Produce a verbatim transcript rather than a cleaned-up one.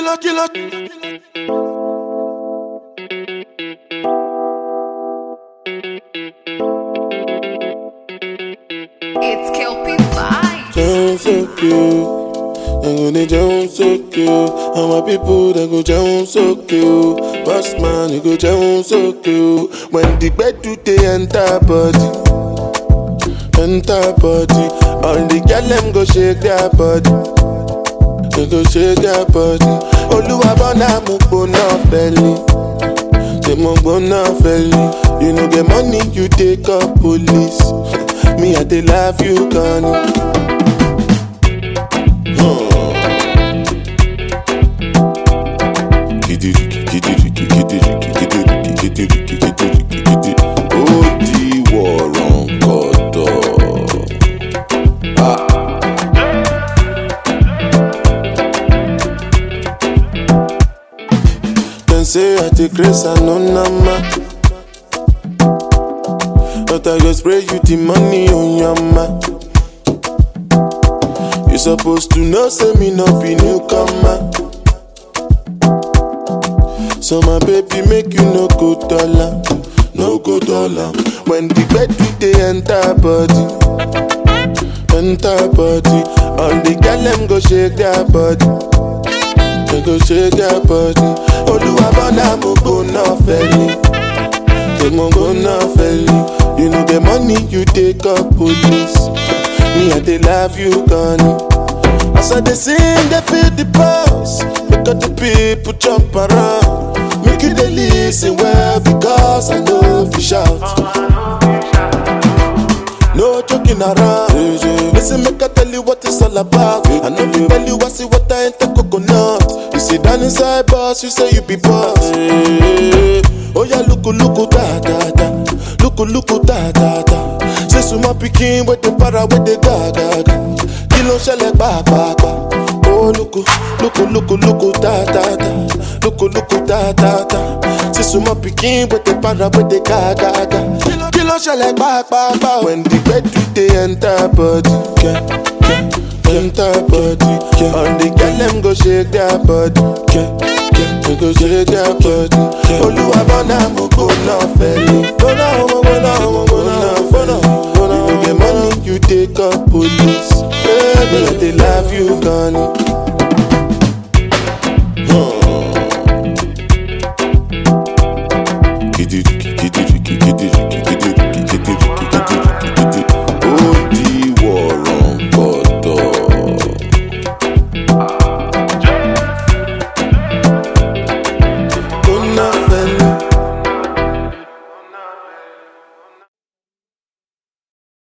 killer, killer. It's Kelpie Vibes. Sound so cute. They go they jump so cute. And my people they go jump so cute. Boss man you go jump so cute. When the bed do they enter body, enter body. All the girl them go shake their body. They go shake their body. Oluwa bona mo bona belly. They mo bona belly. You know get money you take up police. Me I dey love you Connie. Say I take grace and no nama, but I go spray you the money on your ma. You supposed to know, say me no be newcomer. So my baby make you no go dollar, no go dollar. When the bed do they enter body, enter body. All the girl them go shake their body. They go shake their body. Oluwa bona mo go na felly. They mo go na felly. You know the money you take up police. Me I dey love you Connie. As I dey sing they feel the pulse. Make all the people jump around. Make you dey listen well because I know if you shout. No joking around. Listen, make I tell you what it's all about. I know you tell you I see what I ain't the coconut. You sit down inside boss, you say you be boss. Oh yeah, look, look, da da da. Look, look, da da da. Say suma pikin with the para with the ga ga ga. Kilo shele ba ba ba. Oh look, look, look, look, da da da. Look, look, da da da. Say suma pikin with the para with the ga ga ga. Kilo shele ba ba ba. When the bed do they enter body, yeah, yeah, enter body. Yeah. All the girl them go shake their body, yeah, yeah, they go shake their body. Oluwa bona mo go na felly. Go na, go na, go na, go na, go na. You get money you take up police. Baby, they love you Connie. Huh.